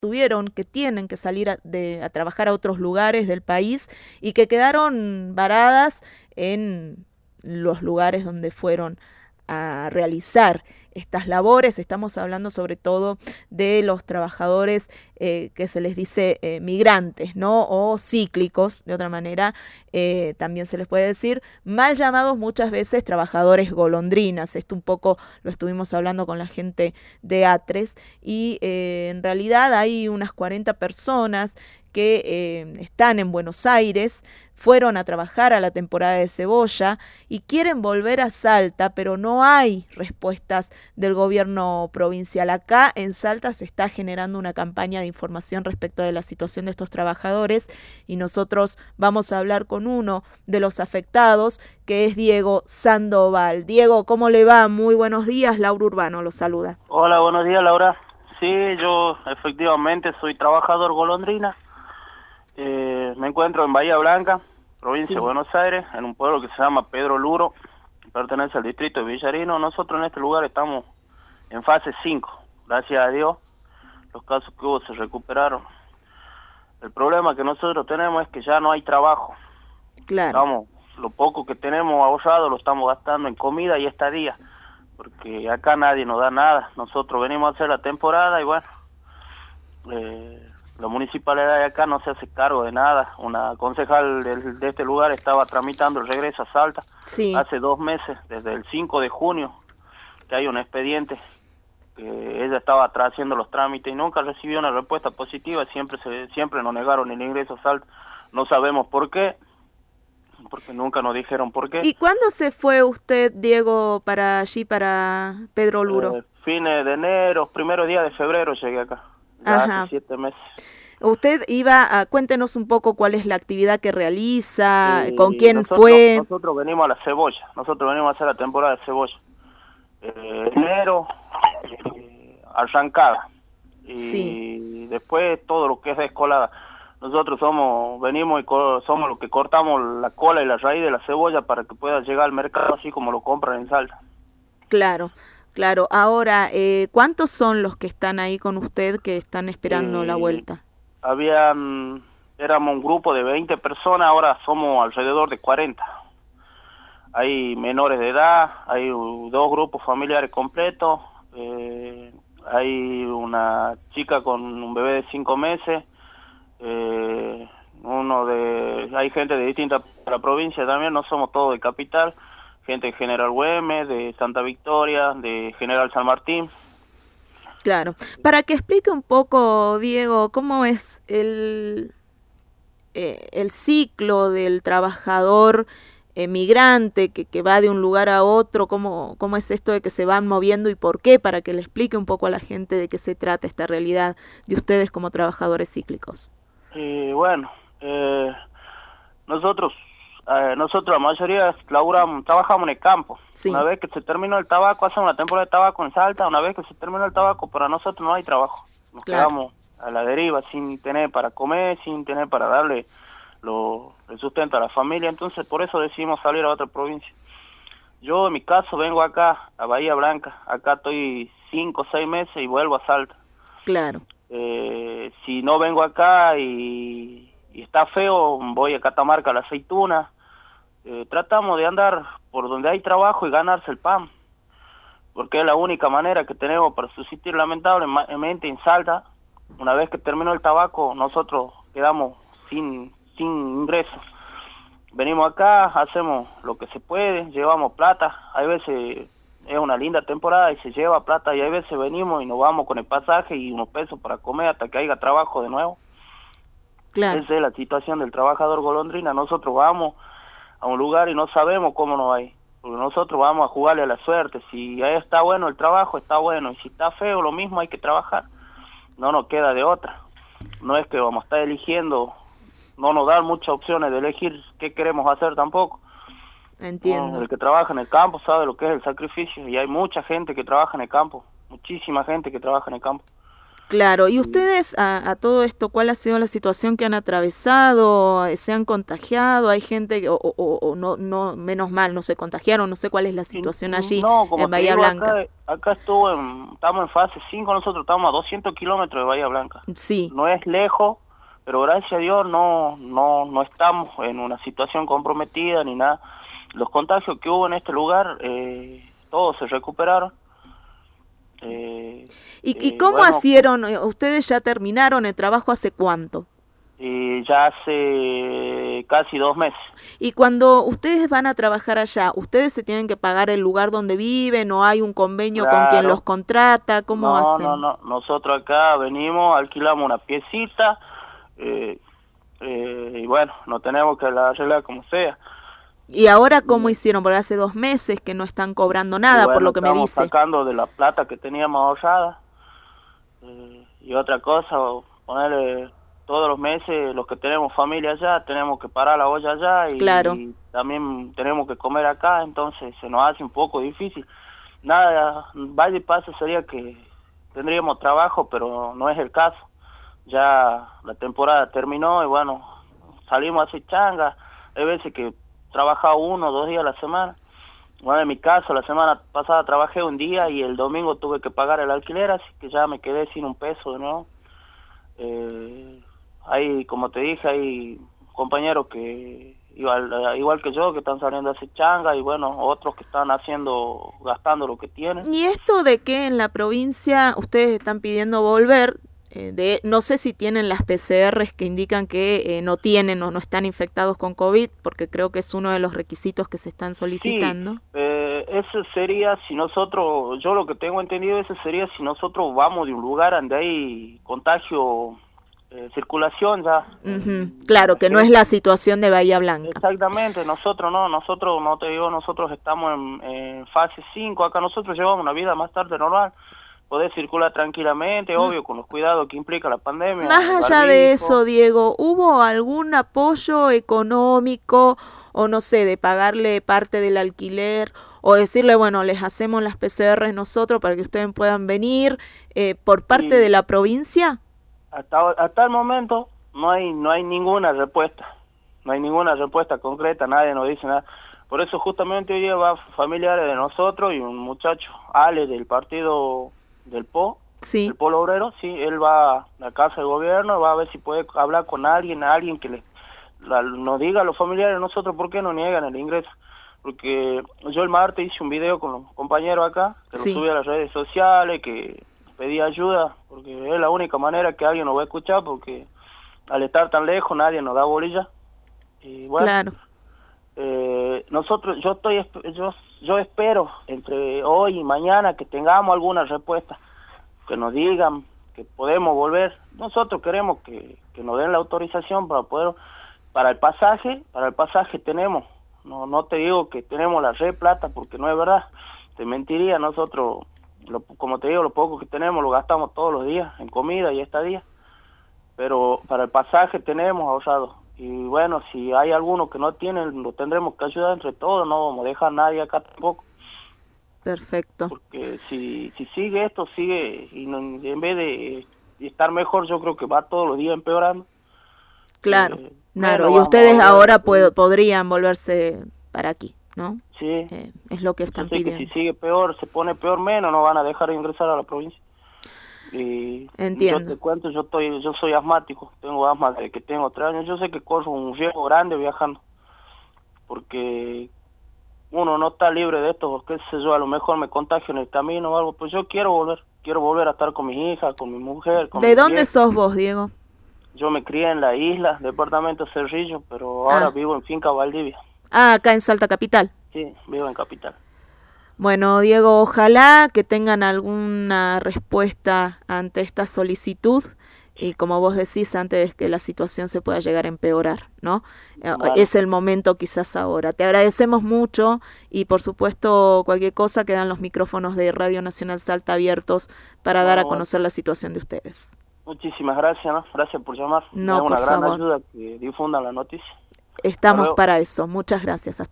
tuvieron, que tienen que salir a trabajar a otros lugares del país y que quedaron varadas en los lugares donde fueron a realizar estas labores. Estamos hablando sobre todo de los trabajadores que se les dice migrantes, ¿no? O cíclicos, de otra manera, también se les puede decir, mal llamados muchas veces trabajadores golondrinas. Esto un poco lo estuvimos hablando con la gente de ATRES y en realidad hay unas 40 personas que están en Buenos Aires, fueron a trabajar a la temporada de cebolla y quieren volver a Salta, pero no hay respuestas del gobierno provincial. Acá en Salta se está generando una campaña de información respecto de la situación de estos trabajadores y nosotros vamos a hablar con uno de los afectados, que es Diego Sandoval. Diego, ¿cómo le va? Muy buenos días, Laura Urbano lo saluda. Hola, buenos días, Laura. Sí, yo efectivamente soy trabajador golondrina. Me encuentro en Bahía Blanca, provincia de Buenos Aires, en un pueblo que se llama Pedro Luro, pertenece al distrito de Villarino. Nosotros en este lugar estamos en fase 5, gracias a Dios. Los casos que hubo se recuperaron. El problema que nosotros tenemos es que ya no hay trabajo. Claro. Lo poco que tenemos ahorrado lo estamos gastando en comida y estadía, porque acá nadie nos da nada. Nosotros venimos a hacer la temporada y bueno, la municipalidad de acá no se hace cargo de nada. Una concejal de este lugar estaba tramitando el regreso a Salta hace 2 meses, desde el 5 de junio, que hay un expediente, que ella estaba haciendo los trámites y nunca recibió una respuesta positiva. Siempre nos negaron el ingreso a Salta. No sabemos por qué, porque nunca nos dijeron por qué. ¿Y cuándo se fue usted, Diego, para allí, para Pedro Luro? Fines de enero, primeros días de febrero llegué acá. Ajá. Hace 7 meses. Usted cuéntenos un poco cuál es la actividad que realiza, con quién fue. Nosotros venimos a la cebolla, nosotros venimos a hacer la temporada de cebolla. Enero, arrancada, y después todo lo que es descolada. Nosotros venimos y somos los que cortamos la cola y la raíz de la cebolla para que pueda llegar al mercado así como lo compran en Salta. Claro. Claro, ahora, ¿cuántos son los que están ahí con usted que están esperando la vuelta? Éramos un grupo de 20 personas, ahora somos alrededor de 40. Hay menores de edad, hay 2 grupos familiares completos, hay una chica con un bebé de 5 meses, hay gente de distintas provincias también, no somos todos de capital. Gente de General Güemes, de Santa Victoria, de General San Martín. Claro. Para que explique un poco, Diego, cómo es el ciclo del trabajador migrante que va de un lugar a otro, cómo es esto de que se van moviendo y por qué, para que le explique un poco a la gente de qué se trata esta realidad de ustedes como trabajadores cíclicos. Nosotros la mayoría trabajamos en el campo. Una vez que se terminó el tabaco, hacemos una temporada de tabaco en Salta. Una vez que se terminó el tabaco, para nosotros no hay trabajo. Nos quedamos a la deriva, sin tener para comer, sin tener para darle el sustento a la familia. Entonces por eso decidimos salir a otra provincia. Yo en mi caso vengo acá a Bahía Blanca. Acá estoy 5 o 6 meses y vuelvo a Salta. Claro. Si no vengo acá y está feo, voy a Catamarca a la aceituna. Tratamos de andar por donde hay trabajo y ganarse el pan, porque es la única manera que tenemos para subsistir. Lamentablemente en Salta, una vez que terminó el tabaco, nosotros quedamos sin ingresos. Venimos acá, hacemos lo que se puede, llevamos plata. Hay veces es una linda temporada y se lleva plata, y hay veces venimos y nos vamos con el pasaje y unos pesos para comer hasta que haya trabajo de nuevo. Claro. Esa es la situación del trabajador golondrina. Nosotros vamos a un lugar y no sabemos cómo nos va a ir, porque nosotros vamos a jugarle a la suerte. Si ahí está bueno el trabajo, está bueno, y si está feo, lo mismo, hay que trabajar. No nos queda de otra. No es que vamos a estar eligiendo, no nos dan muchas opciones de elegir qué queremos hacer tampoco. Entiendo. El que trabaja en el campo sabe lo que es el sacrificio, y hay mucha gente que trabaja en el campo, muchísima gente que trabaja en el campo. Claro, y ustedes a todo esto, ¿cuál ha sido la situación que han atravesado? ¿Se han contagiado? ¿Hay gente o no, menos mal, no se contagiaron? No sé cuál es la situación allí No, como en te Bahía digo, Blanca. acá estamos en fase 5, nosotros estamos a 200 kilómetros de Bahía Blanca. Sí, No es lejos, pero gracias a Dios no estamos en una situación comprometida ni nada. Los contagios que hubo en este lugar, todos se recuperaron. ¿Y cómo Bueno, hicieron? ¿Ustedes ya terminaron el trabajo hace cuánto? ya hace casi 2 meses. Y cuando ustedes van a trabajar allá, ¿ustedes se tienen que pagar el lugar donde viven o hay un convenio con quien los Claro, contrata? ¿Cómo hacen? no. Nosotros acá venimos, alquilamos una piecita, y bueno, no tenemos que la arreglar como sea. ¿Y ahora cómo Y, hicieron? Porque hace 2 meses que no están cobrando y nada, por bueno, lo que me estamos dice. sacando de la plata que teníamos ahorrada. Y otra cosa, ponerle todos los meses, los que tenemos familia allá, tenemos que parar la olla allá Claro. y también tenemos que comer acá, entonces se nos hace un poco difícil. Nada, vaya y pase sería que tendríamos trabajo, pero no es el caso. Ya la temporada terminó y bueno, salimos a hacer changa. Hay veces que trabaja 1 o 2 días a la semana. Bueno, en mi caso, la semana pasada trabajé un día y el domingo tuve que pagar el alquiler, así que ya me quedé sin un peso de nuevo. Hay, como te dije, hay compañeros que, igual que yo, que están saliendo a hacer changa y bueno, otros que están gastando lo que tienen. Y esto de que en la provincia ustedes están pidiendo volver, no sé si tienen las PCRs que indican que no tienen o no están infectados con COVID, porque creo que es uno de los requisitos que se están Sí, solicitando. eso sería si nosotros, yo lo que tengo entendido, eso sería si nosotros vamos de un lugar donde hay contagio, circulación ya. Claro, que no es la situación de Bahía Blanca. Exactamente, nosotros no te digo, nosotros estamos en fase 5, acá nosotros llevamos una vida más tarde normal, poder circular tranquilamente, obvio, con los cuidados que implica la pandemia, Más el allá de barbijo. eso, Diego, ¿hubo algún apoyo económico o no sé, de pagarle parte del alquiler o decirle, bueno, les hacemos las PCRs nosotros para que ustedes puedan venir por parte de Y la provincia? hasta el momento no hay ninguna respuesta, no hay ninguna respuesta concreta, nadie nos dice nada. Por eso justamente hoy día va familiares de nosotros y un muchacho, Ale, del partido del PO, Sí, el Polo Obrero, sí, él va a la casa del gobierno, va a ver si puede hablar con alguien que nos diga a los familiares de nosotros por qué no niegan el ingreso. Porque yo el martes hice un video con los compañeros acá, que lo sí, subí a las redes sociales, que pedí ayuda, porque es la única manera que alguien nos va a escuchar, porque al estar tan lejos nadie nos da bolilla. Y bueno, claro. nosotros, yo espero entre hoy y mañana que tengamos alguna respuesta, que nos digan que podemos volver. Nosotros queremos que nos den la autorización para el pasaje tenemos. No te digo que tenemos la red plata porque no es verdad, te mentiría. Nosotros, como te digo, lo poco que tenemos lo gastamos todos los días en comida y estadía, pero para el pasaje tenemos ahorrado. Y bueno, si hay alguno que no tiene, lo tendremos que ayudar entre todos, no vamos a dejar a nadie acá tampoco, Perfecto. porque si sigue esto, sigue, y en vez de estar mejor, yo creo que va todos los días empeorando. Claro, claro. Menos Y vamos a ustedes volver a ahora subir. podrían volverse para aquí, ¿no? Sí, Es lo que yo están sé que si pidiendo. sigue peor, se pone peor, menos no van a dejar de ingresar a la provincia. Y yo Entiendo. te cuento, yo soy asmático, tengo asma desde que tengo 3 años. Yo sé que corro un riesgo grande viajando, porque uno no está libre de esto, qué sé yo, a lo mejor me contagio en el camino o algo. Pues yo quiero volver a estar con mis hijas, con mi mujer, con ¿De mis dónde viejos. sos vos, Diego? Yo me crié en la isla, departamento Cerrillo, pero ahora Ah, vivo en Finca Valdivia. acá en Salta Capital. Sí, vivo en Capital. Bueno, Diego, ojalá que tengan alguna respuesta ante esta solicitud y como vos decís, antes de que la situación se pueda llegar a empeorar, ¿no? Bueno, Es el momento quizás ahora. Te agradecemos mucho y por supuesto cualquier cosa quedan los micrófonos de Radio Nacional Salta abiertos para dar a bueno, conocer la situación de ustedes. muchísimas gracias, ¿no? Gracias por llamar. Es No, por una gran favor. ayuda que difundan la noticia. Hasta Estamos luego. para eso. Muchas gracias. Hasta